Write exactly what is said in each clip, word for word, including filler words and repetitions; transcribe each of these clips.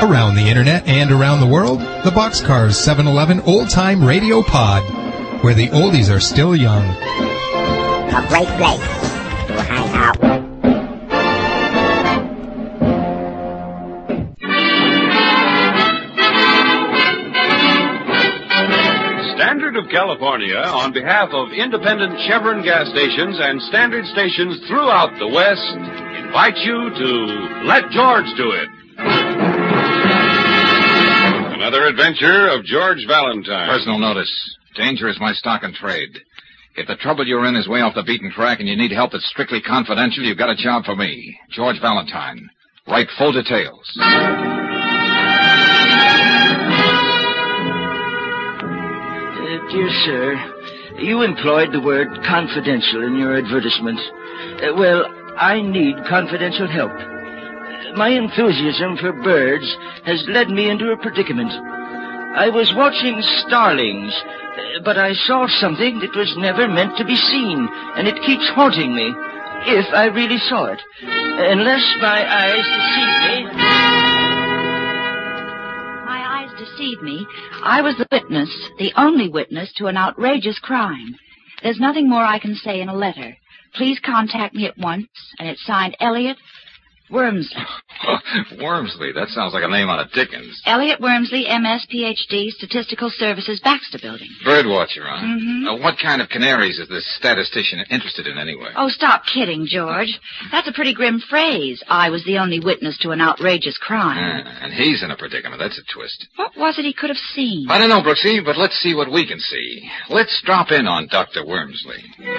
Around the internet and around the world, the Boxcars seven eleven Old Time Radio Pod, where the oldies are still young. A great place to hang out. Standard of California, on behalf of independent Chevron gas stations and Standard stations throughout the West, invites you to Let George Do It. Another adventure of George Valentine. Personal notice. Danger is my stock and trade. If the trouble you're in is way off the beaten track and you need help that's strictly confidential, you've got a job for me, George Valentine. Write full details. Dear sir, you employed the word confidential in your advertisement. Uh, well, I need confidential help. My enthusiasm for birds has led me into a predicament. I was watching starlings, uh, but I saw something that was never meant to be seen, and it keeps haunting me, if I really saw it. Unless my eyes deceive me... Deceive me. I was the witness, the only witness to an outrageous crime. There's nothing more I can say in a letter. Please contact me at once, and it's signed Elliot Wormsley. Wormsley? That sounds like a name out of Dickens. Elliot Wormsley, M S, P H D, Statistical Services, Baxter Building. Birdwatcher, huh? Mm-hmm. Uh, what kind of canaries is this statistician interested in anyway? Oh, stop kidding, George. That's a pretty grim phrase. I was the only witness to an outrageous crime. Ah, and he's in a predicament. That's a twist. What was it he could have seen? I don't know, Brooksy, but let's see what we can see. Let's drop in on Doctor Wormsley.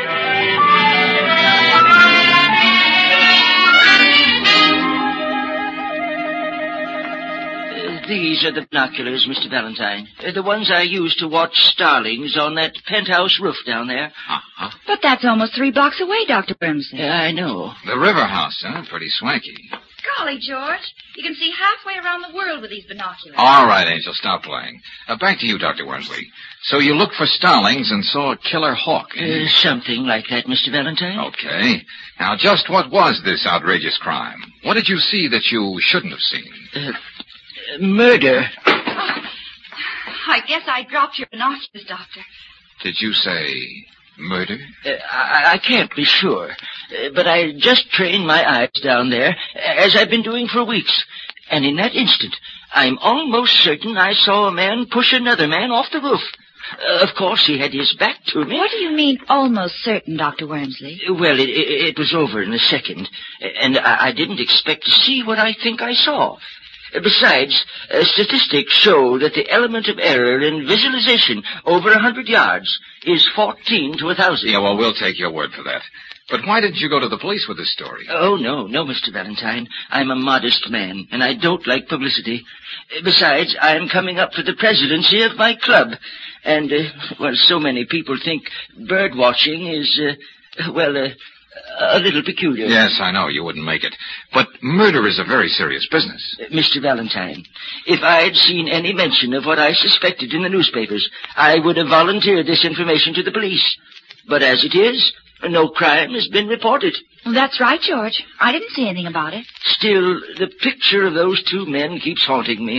These are the binoculars, Mister Valentine. Uh, the ones I used to watch starlings on that penthouse roof down there. Uh-huh. But that's almost three blocks away, Doctor Wormsley. Yeah, I know. The river house, huh? Pretty swanky. Golly, George. You can see halfway around the world with these binoculars. All right, Angel, stop playing. Uh, back to you, Doctor Wormsley. So you looked for starlings and saw a killer hawk. Uh, something like that, Mister Valentine. Okay. Now, just what was this outrageous crime? What did you see that you shouldn't have seen? Uh, Murder. Oh, I guess I dropped your binoculars, Doctor. Did you say murder? Uh, I, I can't be sure, uh, but I just trained my eyes down there, as I've been doing for weeks. And in that instant, I'm almost certain I saw a man push another man off the roof. Uh, of course, he had his back to me. What do you mean, almost certain, Doctor Wormsley? Well, it, it, it was over in a second, and I, I didn't expect to see what I think I saw. Besides, uh, statistics show that the element of error in visualization over a hundred yards is fourteen to a thousand. Yeah, well, we'll take your word for that. But why didn't you go to the police with this story? Oh, no, no, Mister Valentine. I'm a modest man, and I don't like publicity. Besides, I'm coming up for the presidency of my club. And, uh, well, so many people think bird watching is, uh, well, uh, a little peculiar. Yes, I know. You wouldn't make it. But murder is a very serious business. Uh, Mister Valentine, if I'd seen any mention of what I suspected in the newspapers, I would have volunteered this information to the police. But as it is, no crime has been reported. Well, that's right, George. I didn't see anything about it. Still, the picture of those two men keeps haunting me.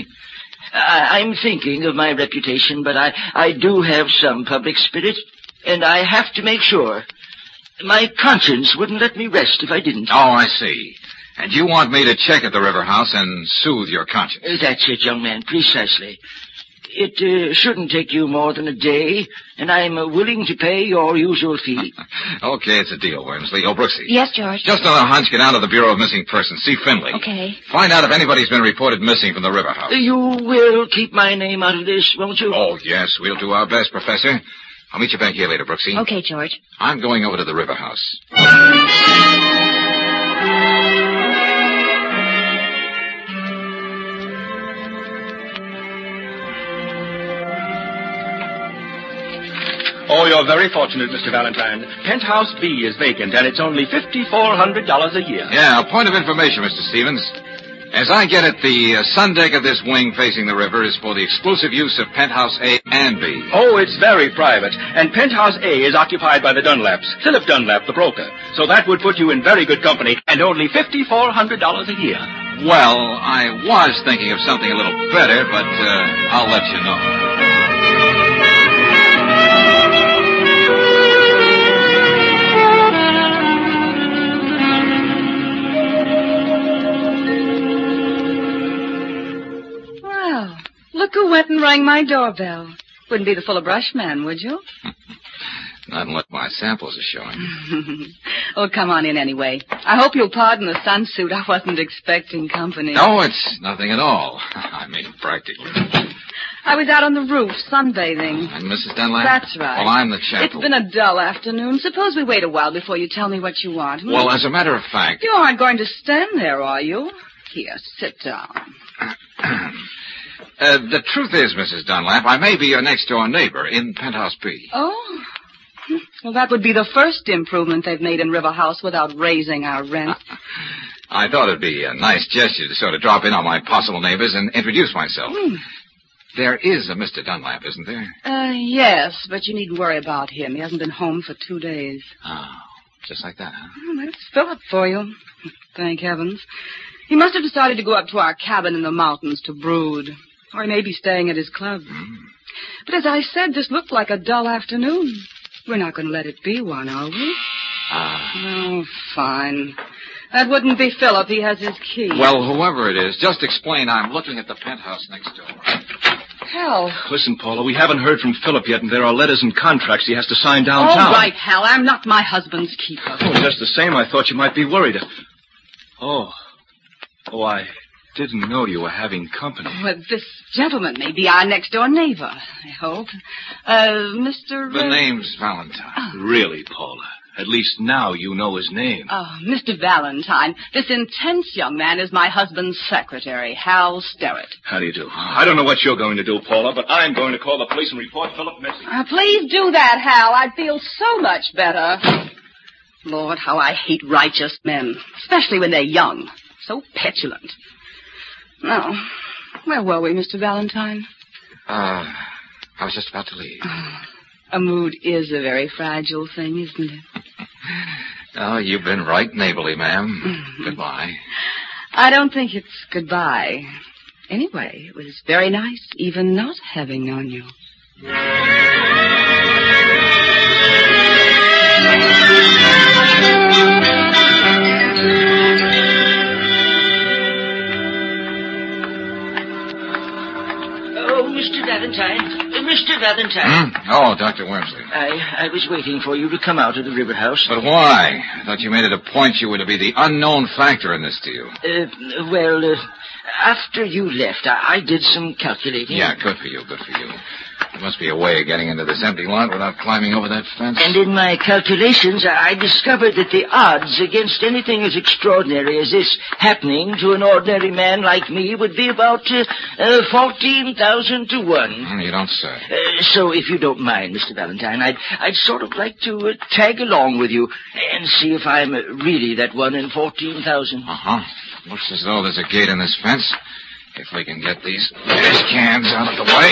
I- I'm thinking of my reputation, but I, I do have some public spirit, and I have to make sure. My conscience wouldn't let me rest if I didn't. Oh, I see. And you want me to check at the river house and soothe your conscience? Uh, that's it, young man, precisely. It uh, shouldn't take you more than a day, and I'm uh, willing to pay your usual fee. Okay, it's a deal, Wormsley. Oh, Brooksy. Yes, George. Just on a hunch, get down to the Bureau of Missing Persons. See Finley. Okay. Find out if anybody's been reported missing from the river house. You will keep my name out of this, won't you? Oh, yes, we'll do our best, Professor. I'll meet you back here later, Brooksy. Okay, George. I'm going over to the river house. Oh, you're very fortunate, Mister Valentine. Penthouse B is vacant, and it's only fifty-four hundred dollars a year. Yeah, a point of information, Mister Stevens. As I get it, the uh, sun deck of this wing facing the river is for the exclusive use of Penthouse A and B. Oh, it's very private. And Penthouse A is occupied by the Dunlaps, Philip Dunlap, the broker. So that would put you in very good company, and only fifty-four hundred dollars a year. Well, I was thinking of something a little better, but uh, I'll let you know. Well, look who went and rang my doorbell. Wouldn't be the full of brush man, would you? Not unless my samples are showing. Oh, come on in anyway. I hope you'll pardon the sunsuit. I wasn't expecting company. No, it's nothing at all. I mean, practically. I was out on the roof sunbathing. And Missus Dunlap? That's right. Well, I'm the chap. It's been a dull afternoon. Suppose we wait a while before you tell me what you want. Hmm? Well, as a matter of fact... You aren't going to stand there, are you? Here, sit down. uh, the truth is, Missus Dunlap, I may be your next-door neighbor in Penthouse B. Oh? Well, that would be the first improvement they've made in River House without raising our rent. I thought it'd be a nice gesture to sort of drop in on my possible neighbors and introduce myself. Hmm. There is a Mister Dunlap, isn't there? Uh, yes, but you needn't worry about him. He hasn't been home for two days. Oh, just like that, huh? Oh, that's Philip for you. Thank heavens. He must have decided to go up to our cabin in the mountains to brood. Or he may be staying at his club. Mm. But as I said, this looked like a dull afternoon. We're not going to let it be one, are we? Ah. Oh, fine. That wouldn't be Philip. He has his key. Well, whoever it is, just explain I'm looking at the penthouse next door. Hal. Listen, Paula, we haven't heard from Philip yet, and there are letters and contracts he has to sign downtown. All right, Hal. I'm not my husband's keeper. Oh, just the same, I thought you might be worried. Oh. Oh, I didn't know you were having company. Well, this gentleman may be our next-door neighbor, I hope. Uh, Mister... The uh, name's Valentine. Oh. Really, Paula? At least now you know his name. Oh, Mister Valentine, this intense young man is my husband's secretary, Hal Sterrett. How do you do? I don't know what you're going to do, Paula, but I'm going to call the police and report Philip missing. Uh, please do that, Hal. I'd feel so much better. Lord, how I hate righteous men, especially when they're young. So petulant. Now, where were we, Mister Valentine? Uh, I was just about to leave. Oh, a mood is a very fragile thing, isn't it? Oh, you've been right neighborly, ma'am. Mm-hmm. Goodbye. I don't think it's goodbye. Anyway, it was very nice, even not having known you. Oh, Mister Valentine. Uh, Mister Valentine. Hmm? Oh, Doctor Wormsley. I, I was waiting for you to come out of the river house. But why? I thought you made it a point you were to be the unknown factor in this deal. Uh, well, uh, after you left, I, I did some calculating. Yeah, good for you, good for you. There must be a way of getting into this empty lot without climbing over that fence. And in my calculations, I discovered that the odds against anything as extraordinary as this happening to an ordinary man like me would be about uh, uh, fourteen thousand to one. Mm, you don't say. Uh, so if you don't mind, Mister Valentine, I'd, I'd sort of like to uh, tag along with you and see if I'm uh, really that one in fourteen thousand. Uh-huh. Looks as though there's a gate in this fence. If we can get these trash cans out of the way.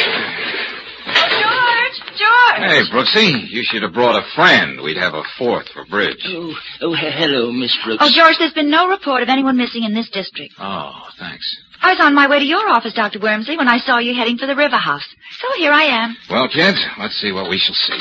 George! George! Hey, Brooksy, you should have brought a friend. We'd have a fourth for bridge. Oh, oh, he- hello, Miss Brooks. Oh, George, there's been no report of anyone missing in this district. Oh, thanks. I was on my way to your office, Doctor Wormsley, when I saw you heading for the river house. So here I am. Well, kids, let's see what we shall see.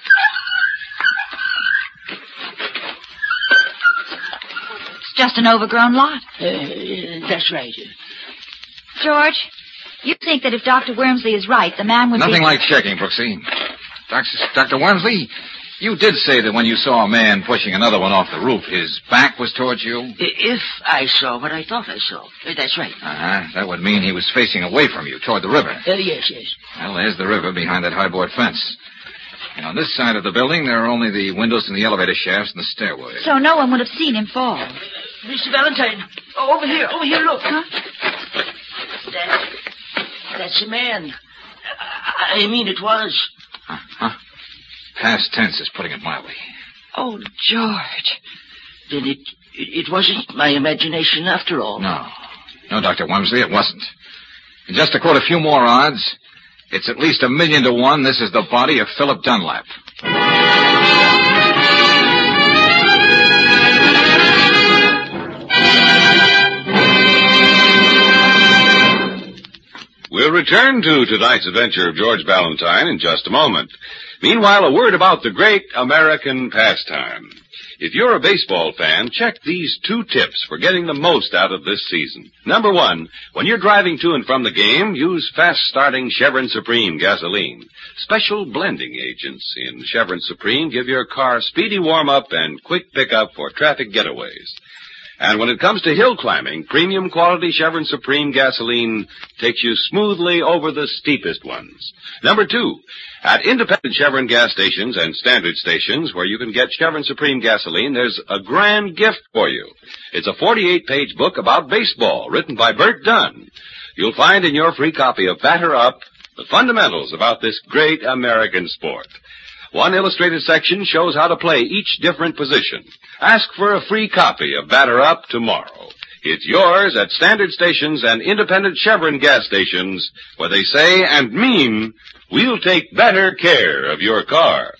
It's just an overgrown lot. Uh, that's right. George, you think that if Doctor Wormsley is right, the man would Nothing be... like checking, Brooksy. Doctor Doctor Wormsley, you did say that when you saw a man pushing another one off the roof, his back was towards you? If I saw what I thought I saw. Uh, that's right. Uh-huh. That would mean he was facing away from you, toward the river. Uh, yes, yes. Well, there's the river behind that high-board fence. And on this side of the building, there are only the windows and the elevator shafts and the stairway. So no one would have seen him fall. Mister Valentine, oh, over here, over here, look. Huh? That, that's a man. I, I mean, it was. Uh-huh. Past tense is putting it mildly. Oh, George. Then it, it, it wasn't my imagination after all. No. No, Doctor Wormsley, it wasn't. And just to quote a few more odds, it's at least a million to one this is the body of Philip Dunlap. We'll return to tonight's adventure of George Valentine in just a moment. Meanwhile, a word about the great American pastime. If you're a baseball fan, check these two tips for getting the most out of this season. Number one, when you're driving to and from the game, use fast-starting Chevron Supreme gasoline. Special blending agents in Chevron Supreme give your car speedy warm-up and quick pickup for traffic getaways. And when it comes to hill climbing, premium quality Chevron Supreme gasoline takes you smoothly over the steepest ones. Number two, at independent Chevron gas stations and standard stations where you can get Chevron Supreme gasoline, there's a grand gift for you. It's a forty-eight page book about baseball written by Bert Dunn. You'll find in your free copy of Batter Up the fundamentals about this great American sport. One illustrated section shows how to play each different position. Ask for a free copy of Batter Up tomorrow. It's yours at standard stations and independent Chevron gas stations where they say and mean, we'll take better care of your car.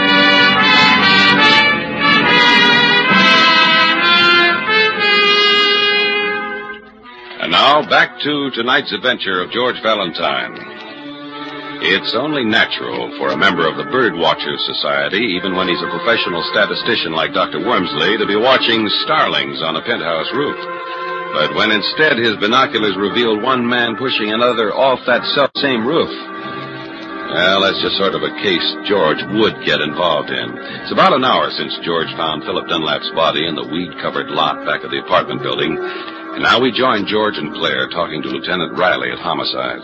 And now back to tonight's adventure of George Valentine. It's only natural for a member of the Bird Watchers Society, even when he's a professional statistician like Doctor Wormsley, to be watching starlings on a penthouse roof. But when instead his binoculars revealed one man pushing another off that self-same roof, well, that's just sort of a case George would get involved in. It's about an hour since George found Philip Dunlap's body in the weed-covered lot back of the apartment building, and now we join George and Claire talking to Lieutenant Riley at Homicide.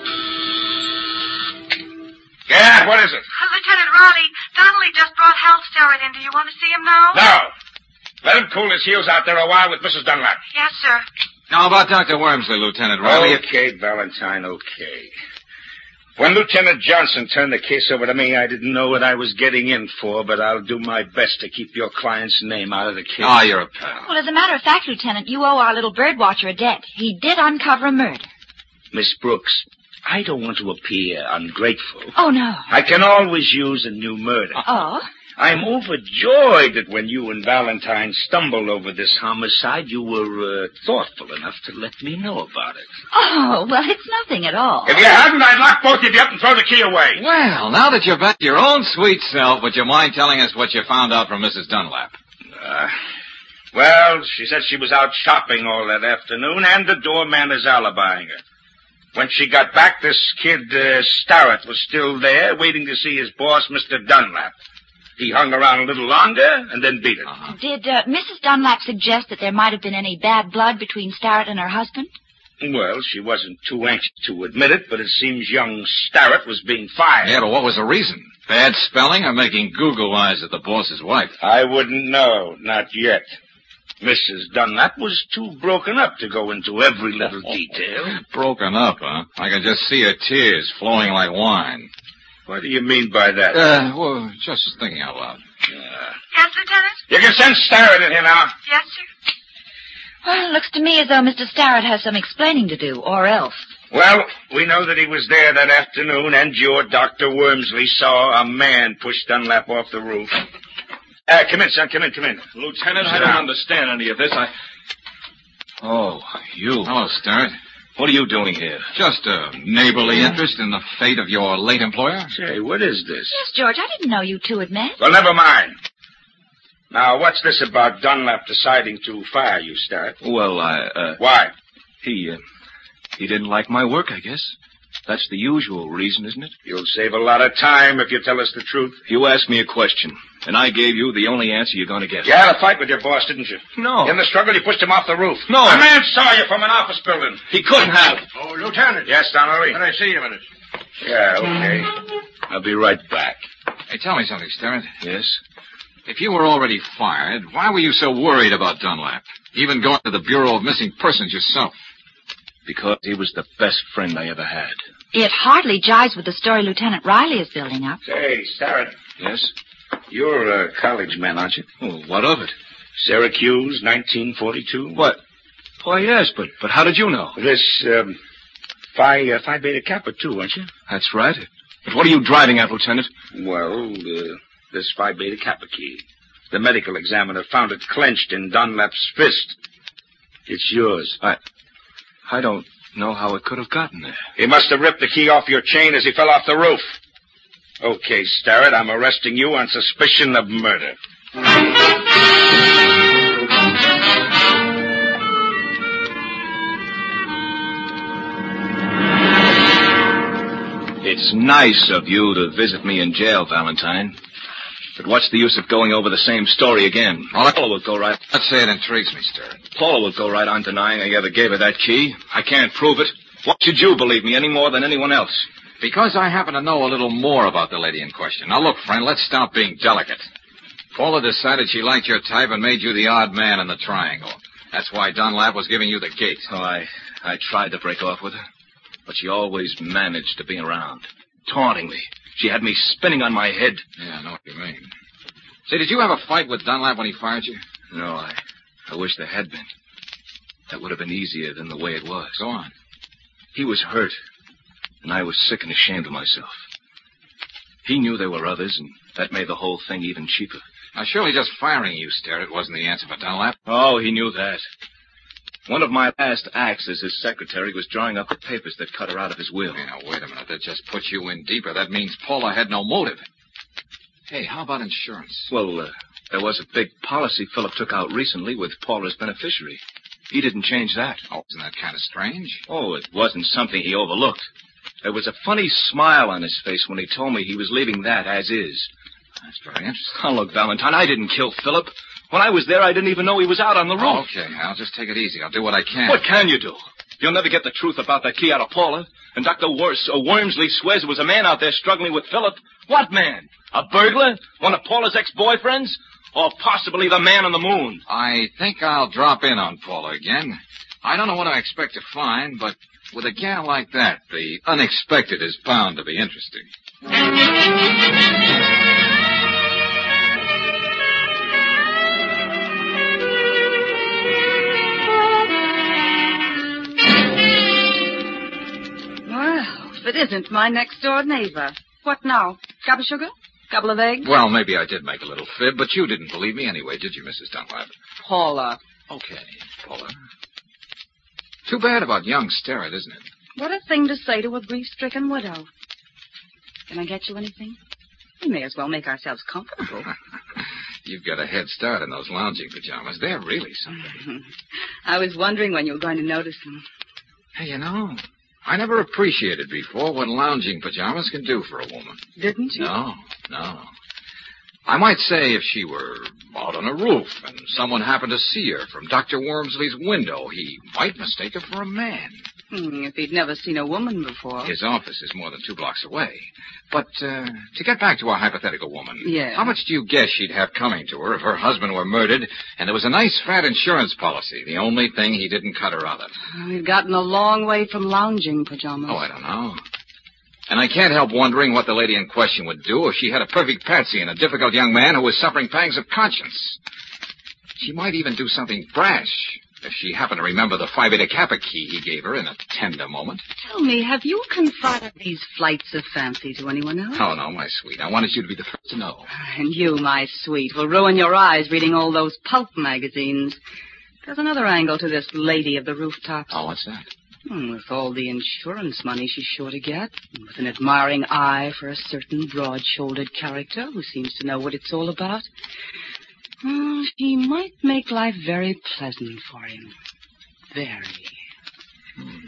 Yeah, what is it? Uh, Lieutenant Riley, Donnelly just brought Hal Sterrett in. Do you want to see him now? No. Let him cool his heels out there a while with Missus Dunlap. Yes, sir. Now about Doctor Wormsley, Lieutenant Riley. Okay, Valentine, okay. When Lieutenant Johnson turned the case over to me, I didn't know what I was getting in for, but I'll do my best to keep your client's name out of the case. Ah, oh, you're a pal. Well, as a matter of fact, Lieutenant, you owe our little bird watcher a debt. He did uncover a murder. Miss Brooks, I don't want to appear ungrateful. Oh, no. I can always use a new murder. Oh? I'm overjoyed that when you and Valentine stumbled over this homicide, you were uh, thoughtful enough to let me know about it. Oh, well, it's nothing at all. If you hadn't, I'd lock both of you up and throw the key away. Well, now that you're back to your own sweet self, would you mind telling us what you found out from Missus Dunlap? Uh, well, she said she was out shopping all that afternoon, and the doorman is alibying her. When she got back, this kid, uh, Starrett, was still there, waiting to see his boss, Mister Dunlap. He hung around a little longer and then beat it. Uh-huh. Did uh, Missus Dunlap suggest that there might have been any bad blood between Starrett and her husband? Well, she wasn't too anxious to admit it, but it seems young Starrett was being fired. Yeah, but what was the reason? Bad spelling or making Google eyes at the boss's wife? I wouldn't know, not yet. Missus Dunlap was too broken up to go into every little detail. Broken up, huh? I can just see her tears flowing like wine. What do you mean by that? Uh, well, just thinking out loud. Uh, Yes, Lieutenant? you can send Starrett in here now. Yes, sir. Well, it looks to me as though Mister Starrett has some explaining to do, or else. Well, we know that he was there that afternoon, and your Doctor Wormsley saw a man push Dunlap off the roof. Uh, come in, son. Come in, come in. Lieutenant, I don't understand any of this. I... Oh, you. Hello, Starrett. What are you doing here? Just a neighborly interest in the fate of your late employer. Say, what is this? Yes, George, I didn't know you two had met. Well, never mind. Now, what's this about Dunlap deciding to fire you, Starrett? Well, I, uh... Why? He, uh... He didn't like my work, I guess. That's the usual reason, isn't it? You'll save a lot of time if you tell us the truth. You asked me a question, and I gave you the only answer you're going to get. You had a fight with your boss, didn't you? No. In the struggle, you pushed him off the roof. No. A man saw you from an office building. He couldn't have. Oh, Lieutenant. Yes, Donnelly? Can I see you a minute? Yeah, okay. I'll be right back. Hey, tell me something, Starrett. Yes? If you were already fired, why were you so worried about Dunlap? Even going to the Bureau of Missing Persons yourself? Because he was the best friend I ever had. It hardly jives with the story Lieutenant Riley is building up. Say, Starrett, Yes? you're a college man, aren't you? Oh, what of it? Syracuse, nineteen forty-two. What? Why, yes, but but how did you know? This, um, Phi, uh, Phi Beta Kappa, too, aren't you? That's right. But what are you driving at, Lieutenant? Well, uh, this Phi Beta Kappa key. The medical examiner found it clenched in Dunlap's fist. It's yours. I... I don't know how it could have gotten there. He must have ripped the key off your chain as he fell off the roof. Okay, Starrett, I'm arresting you on suspicion of murder. It's nice of you to visit me in jail, Valentine. But what's the use of going over the same story again? Well, Paula will go right... Let's say it intrigues me, Starrett. Paula will go right on denying I ever gave her that key. I can't prove it. Why should you believe me any more than anyone else? Because I happen to know a little more about the lady in question. Now, look, friend, let's stop being delicate. Paula decided she liked your type and made you the odd man in the triangle. That's why Dunlap was giving you the gate. Oh, I, I tried to break off with her, but she always managed to be around, taunting me. She had me spinning on my head. Yeah, I know what you mean. Say, did you have a fight with Dunlap when he fired you? No, I, I wish there had been. That would have been easier than the way it was. Go on. He was hurt, and I was sick and ashamed of myself. He knew there were others, and that made the whole thing even cheaper. Now, surely just firing you, Starrett, wasn't the answer for Dunlap. Oh, he knew that. One of my last acts as his secretary was drawing up the papers that cut her out of his will. Hey, now, wait a minute. That just puts you in deeper. That means Paula had no motive. Hey, how about insurance? Well, uh, there was a big policy Philip took out recently with Paula's beneficiary. He didn't change that. Oh, isn't that kind of strange? Oh, it wasn't something he overlooked. There was a funny smile on his face when he told me he was leaving that as is. That's very interesting. Oh, look, Valentine, I didn't kill Philip. When I was there, I didn't even know he was out on the roof. Oh, okay, I'll just take it easy. I'll do what I can. What can you do? You'll never get the truth about that key out of Paula. And Doctor Wors- uh, Wormsley swears there was a man out there struggling with Philip. What man? A burglar? One of Paula's ex-boyfriends? Or possibly the man on the moon? I think I'll drop in on Paula again. I don't know what I expect to find, but with a gal like that, the unexpected is bound to be interesting. Well, if it isn't my next-door neighbor. What now? Cup of sugar? Couple of eggs? Well, maybe I did make a little fib, but you didn't believe me anyway, did you, Missus Dunlap? Paula. Okay, Paula. Too bad about young Starrett, isn't it? What a thing to say to a grief-stricken widow. Can I get you anything? We may as well make ourselves comfortable. You've got a head start in those lounging pajamas. They're really something. I was wondering when you were going to notice them. Hey, you know, I never appreciated before what lounging pajamas can do for a woman. Didn't you? No, no. I might say if she were out on a roof and someone happened to see her from Doctor Wormsley's window, he might mistake her for a man. Hmm, if he'd never seen a woman before. His office is more than two blocks away. But uh, to get back to our hypothetical woman, yeah. How much do you guess she'd have coming to her if her husband were murdered and there was a nice fat insurance policy, the only thing he didn't cut her out of? We've gotten a long way from lounging pajamas. Oh, I don't know. And I can't help wondering what the lady in question would do if she had a perfect patsy and a difficult young man who was suffering pangs of conscience. She might even do something brash if she happened to remember the Phi Beta Kappa key he gave her in a tender moment. Tell me, have you confided these flights of fancy to anyone else? Oh, no, my sweet. I wanted you to be the first to know. And you, my sweet, will ruin your eyes reading all those pulp magazines. There's another angle to this lady of the rooftops. Oh, what's that? Hmm, with all the insurance money she's sure to get, and with an admiring eye for a certain broad-shouldered character who seems to know what it's all about, well, she might make life very pleasant for him. Very. Hmm.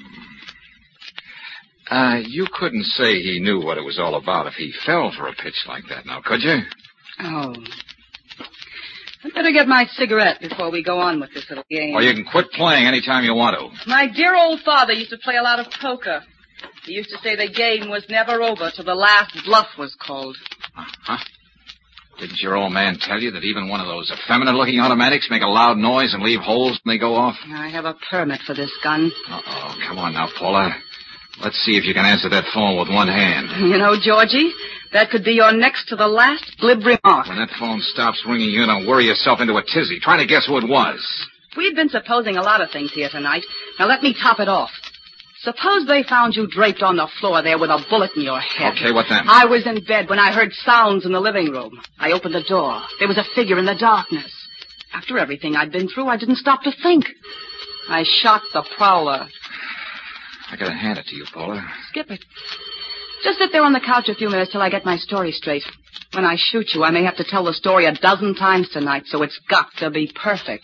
Uh, you couldn't say he knew what it was all about if he fell for a pitch like that, now, could you? Oh. I'd better get my cigarette before we go on with this little game. Or you can quit playing any time you want to. My dear old father used to play a lot of poker. He used to say the game was never over till the last bluff was called. Uh-huh. Didn't your old man tell you that even one of those effeminate-looking automatics make a loud noise and leave holes when they go off? I have a permit for this gun. Uh-oh. Come on now, Paula. Let's see if you can answer that phone with one hand. You know, Georgie, that could be your next to the last glib remark. When that phone stops ringing, you don't worry yourself into a tizzy, trying to guess who it was. We've been supposing a lot of things here tonight. Now let me top it off. Suppose they found you draped on the floor there with a bullet in your head. Okay, what then? I was in bed when I heard sounds in the living room. I opened the door. There was a figure in the darkness. After everything I'd been through, I didn't stop to think. I shot the prowler. I gotta hand it to you, Paula. Skip it. Just sit there on the couch a few minutes till I get my story straight. When I shoot you, I may have to tell the story a dozen times tonight, so it's got to be perfect.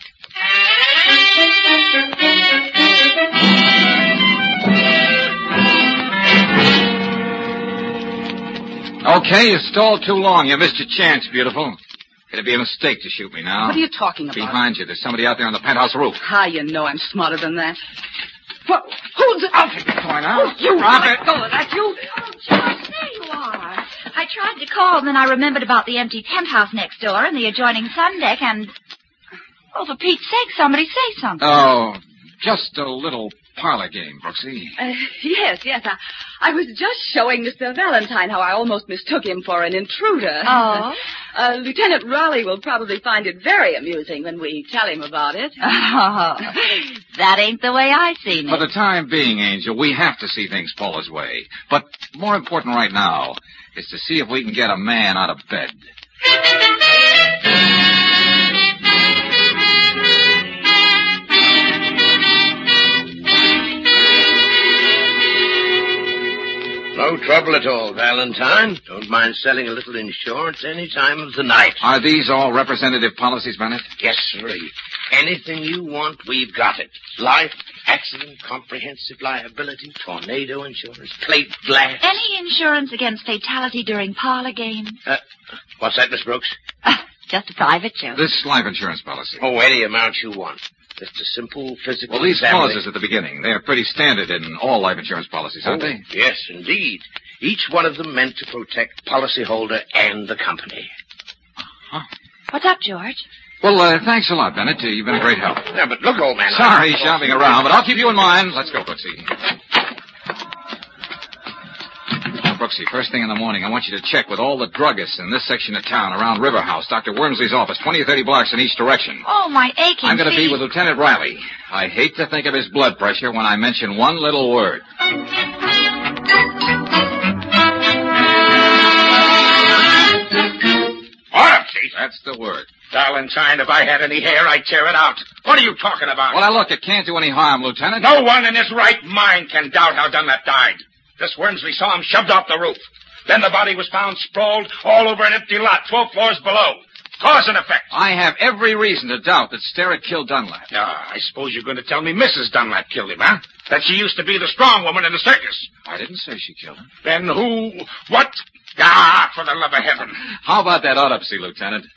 Okay, you stalled too long. You missed your chance, beautiful. It'd be a mistake to shoot me now. What are you talking about? Behind you. There's somebody out there on the penthouse roof. How you know I'm smarter than that? What? Who's it? I'll take the toy now. Oh, you Drop let it. go of that, you. Oh, George, there you are. I tried to call, and then I remembered about the empty penthouse next door and the adjoining sun deck, and... Oh, for Pete's sake, somebody say something. Oh, just a little parlor game, Brooksy. Uh, yes, yes. I, I was just showing Mister Valentine how I almost mistook him for an intruder. Oh? Uh, Lieutenant Raleigh will probably find it very amusing when we tell him about it. Oh, that ain't the way I seen it. For the time being, Angel, we have to see things Paula's way. But more important right now is to see if we can get a man out of bed. No trouble at all, Valentine. Don't mind selling a little insurance any time of the night. Are these all representative policies, Bennett? Yes, sirree. Anything you want, we've got it. Life, accident, comprehensive liability, tornado insurance, plate glass. Any insurance against fatality during parlor games? Uh, what's that, Miss Brooks? Uh, just a private joke. This life insurance policy. Oh, any amount you want. Just a simple physical Well, these examination. clauses at the beginning, they're pretty standard in all life insurance policies, aren't Oh, they? Yes, indeed. Each one of them meant to protect policyholder and the company. Huh. What's up, George? Well, uh, thanks a lot, Bennett. Uh, You've been a great help. Yeah, but look, old man. Sorry, shopping around, but I'll keep you in mind. Let's go, Brooksy. Now, Brooksy, first thing in the morning, I want you to check with all the druggists in this section of town around River House, Doctor Wormsley's office, twenty or thirty blocks in each direction. Oh, my aching I'm going to be feet. with Lieutenant Riley. I hate to think of his blood pressure when I mention one little word. Autopsy? That's the word. Valentine, if I had any hair, I'd tear it out. What are you talking about? Well, now, look, it can't do any harm, Lieutenant. No one in his right mind can doubt how Dunlap died. This Wormsley saw him shoved off the roof. Then the body was found sprawled all over an empty lot, twelve floors below. Cause and effect. I have every reason to doubt that Sterrett killed Dunlap. Ah, I suppose you're going to tell me Missus Dunlap killed him, huh? That she used to be the strong woman in the circus. I didn't say she killed him. Then who... What? Ah, for the love of heaven. How about that autopsy, Lieutenant?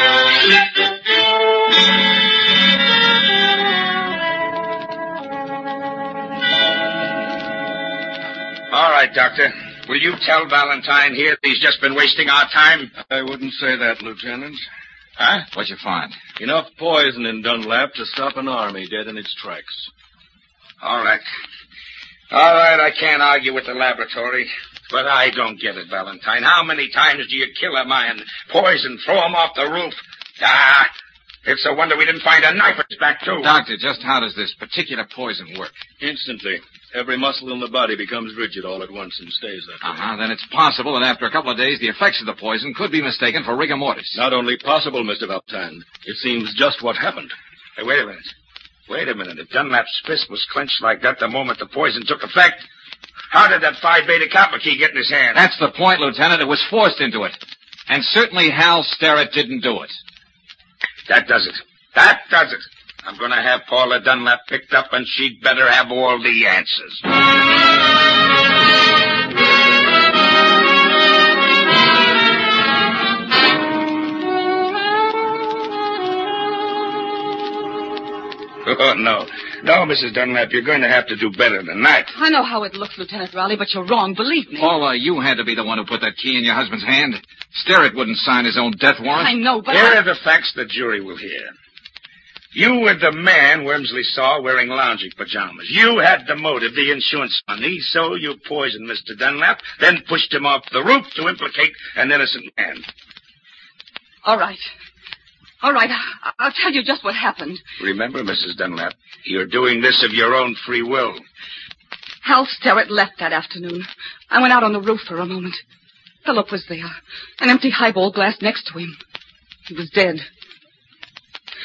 All right, Doctor. Will you tell Valentine here that he's just been wasting our time? I wouldn't say that, Lieutenant. Huh? What'd you find? Enough poison in Dunlap to stop an army dead in its tracks. All right. All right, I can't argue with the laboratory. But I don't get it, Valentine. How many times do you kill a man, poison, throw him off the roof? Ah, it's a wonder we didn't find a knife at his back, too. Doctor, just how does this particular poison work? Instantly. Every muscle in the body becomes rigid all at once and stays that way. Uh-huh. Then it's possible that after a couple of days, the effects of the poison could be mistaken for rigor mortis. Not only possible, Mister Valentine. It seems just what happened. Hey, wait a minute. Wait a minute. If Dunlap's fist was clenched like that the moment the poison took effect, how did that Phi Beta Kappa key get in his hand? That's the point, Lieutenant. It was forced into it. And certainly Hal Sterrett didn't do it. That does it. That does it. I'm going to have Paula Dunlap picked up, and she'd better have all the answers. Oh, no. No, Missus Dunlap, you're going to have to do better than that. I know how it looks, Lieutenant Raleigh, but you're wrong, believe me. Paula, you had to be the one who put that key in your husband's hand. Sterrett wouldn't sign his own death warrant. I know, but Here I... are the facts the jury will hear. You were the man Wormsley saw wearing lounging pajamas. You had the motive, the insurance money, so you poisoned Mister Dunlap, then pushed him off the roof to implicate an innocent man. All right. All right, I- I'll tell you just what happened. Remember, Missus Dunlap, you're doing this of your own free will. Hal Sterrett left that afternoon. I went out on the roof for a moment. Philip was there, an empty highball glass next to him. He was dead.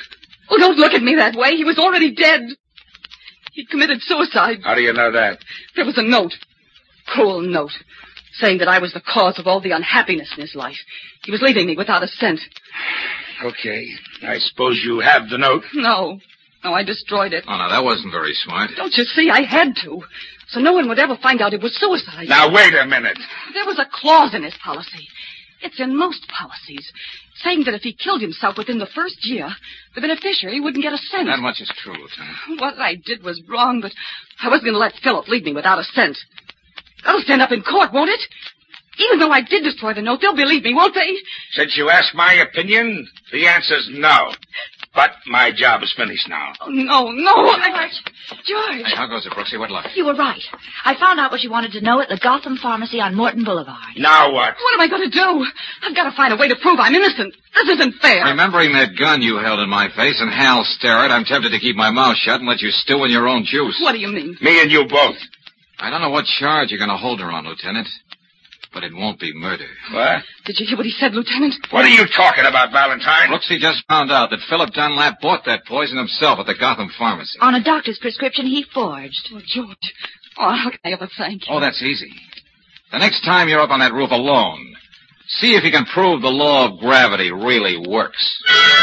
Oh, don't look at me that way. He was already dead. He'd committed suicide. How do you know that? There was a note. Cruel note. Saying that I was the cause of all the unhappiness in his life. He was leaving me without a cent. Okay. I suppose you have the note. No. No, I destroyed it. Oh, no, that wasn't very smart. Don't you see? I had to. So no one would ever find out it was suicide. Now, wait a minute. There was a clause in his policy. It's in most policies. Saying that if he killed himself within the first year, the beneficiary wouldn't get a cent. That much is true, Lieutenant. What I did was wrong, but I wasn't going to let Philip leave me without a cent. That'll stand up in court, won't it? Even though I did destroy the note, they'll believe me, won't they? Since you asked my opinion, the answer's no. But my job is finished now. Oh, no, no. I... George. Hey, how goes it, Brooksy? What luck? You were right. I found out what you wanted to know at the Gotham Pharmacy on Morton Boulevard. Now what? What am I going to do? I've got to find a way to prove I'm innocent. This isn't fair. Remembering that gun you held in my face and Hal Starrett, I'm tempted to keep my mouth shut and let you stew in your own juice. What do you mean? Me and you both. I don't know what charge you're going to hold her on, Lieutenant, but it won't be murder. What? Did you hear what he said, Lieutenant? What are you talking about, Valentine? Brooksy just found out that Philip Dunlap bought that poison himself at the Gotham Pharmacy. On a doctor's prescription he forged. Oh, George. Oh, how can I ever thank you? Oh, that's easy. The next time you're up on that roof alone, see if you can prove the law of gravity really works.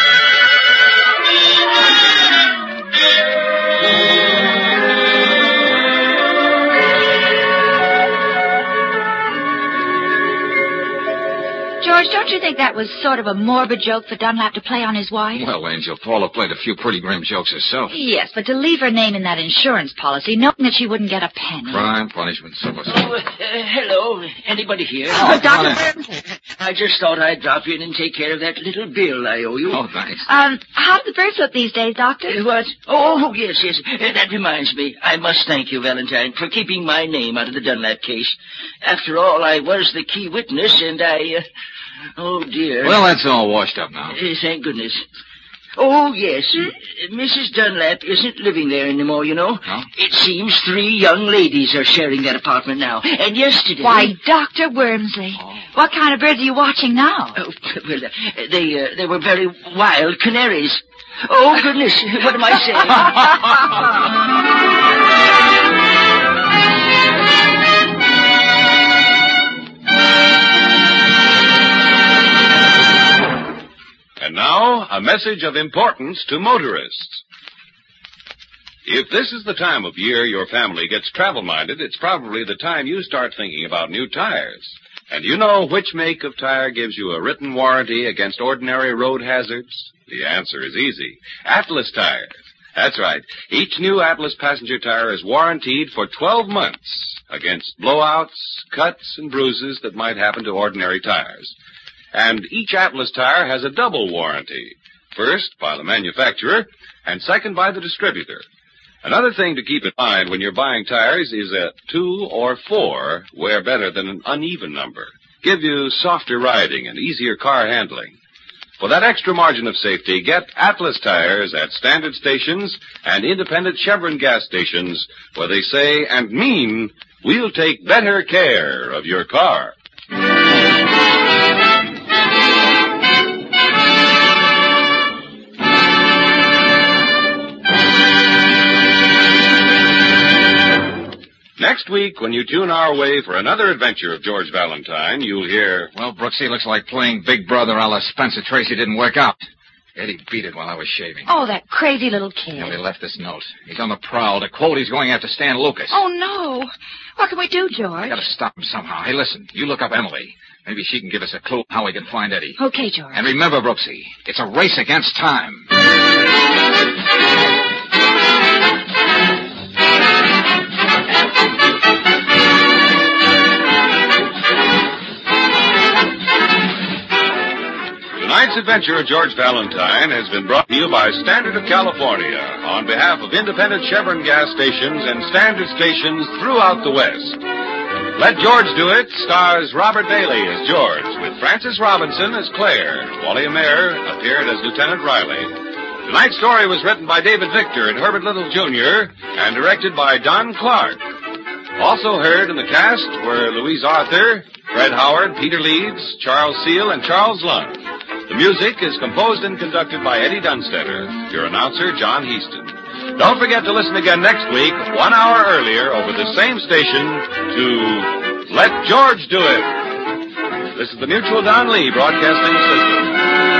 George, don't you think that was sort of a morbid joke for Dunlap to play on his wife? Well, Angel, Paula played a few pretty grim jokes herself. Yes, but to leave her name in that insurance policy, knowing that she wouldn't get a penny. Crime, punishment, so much. Oh, uh, hello. Anybody here? Oh, Doctor Burns. I just thought I'd drop in and take care of that little bill I owe you. Oh, thanks. Um, how do the birds look these days, Doctor? Uh, what? Oh, yes, yes. Uh, that reminds me. I must thank you, Valentine, for keeping my name out of the Dunlap case. After all, I was the key witness, and I... Uh, oh, dear. Well, that's all washed up now. Uh, thank goodness. Oh, yes. Hmm? Uh, Missus Dunlap isn't living there anymore, you know. No? It seems three young ladies are sharing that apartment now. And yesterday... Why, Doctor Wormsley, oh. What kind of birds are you watching now? Oh, well, uh, they, uh, they were very wild canaries. Oh, goodness, what am I saying? And now, a message of importance to motorists. If this is the time of year your family gets travel-minded, it's probably the time you start thinking about new tires. And you know which make of tire gives you a written warranty against ordinary road hazards? The answer is easy. Atlas tires. That's right. Each new Atlas passenger tire is warranted for twelve months against blowouts, cuts, and bruises that might happen to ordinary tires. And each Atlas tire has a double warranty. First, by the manufacturer, and second, by the distributor. Another thing to keep in mind when you're buying tires is a two or four wear better than an uneven number. Give you softer riding and easier car handling. For that extra margin of safety, get Atlas tires at standard stations and independent Chevron gas stations where they say and mean, we'll take better care of your car. Next week, when you tune our way for another adventure of George Valentine, you'll hear... Well, Brooksy, looks like playing Big Brother a la Spencer Tracy didn't work out. Eddie beat it while I was shaving. Oh, that crazy little kid. And he left this note. He's on the prowl. To quote, he's going after Stan Lucas. Oh, no. What can we do, George? I gotta stop him somehow. Hey, listen, you look up Emily. Maybe she can give us a clue on how we can find Eddie. Okay, George. And remember, Brooksy, it's a race against time. Tonight's adventure of George Valentine has been brought to you by Standard of California on behalf of independent Chevron gas stations and standard stations throughout the West. Let George Do It stars Robert Bailey as George, with Frances Robinson as Claire. Wally Mayer appeared as Lieutenant Riley. Tonight's story was written by David Victor and Herbert Little Junior and directed by Don Clark. Also heard in the cast were Louise Arthur, Fred Howard, Peter Leeds, Charles Seal, and Charles Lund. The music is composed and conducted by Eddie Dunstetter. Your announcer, John Heaston. Don't forget to listen again next week, one hour earlier, over the same station, to Let George Do It. This is the Mutual Don Lee Broadcasting System.